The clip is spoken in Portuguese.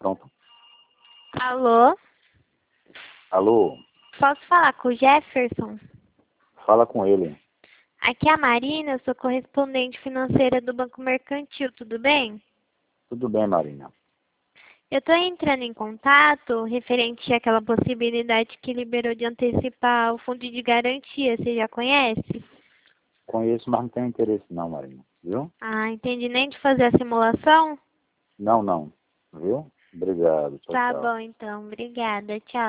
Pronto. Alô? Alô? Posso falar com o Jefferson? Fala com ele. Aqui é a Marina, eu sou correspondente financeira do Banco Mercantil, tudo bem? Tudo bem, Marina? Eu estou entrando em contato referente àquela possibilidade que liberou de antecipar o fundo de garantia, você já conhece? Conheço, mas não tenho interesse não, Marina. Viu? Ah, entendi, nem de fazer a simulação? Não. Viu? Obrigado. Tchau, Tá tchau. bom então, obrigada, tchau.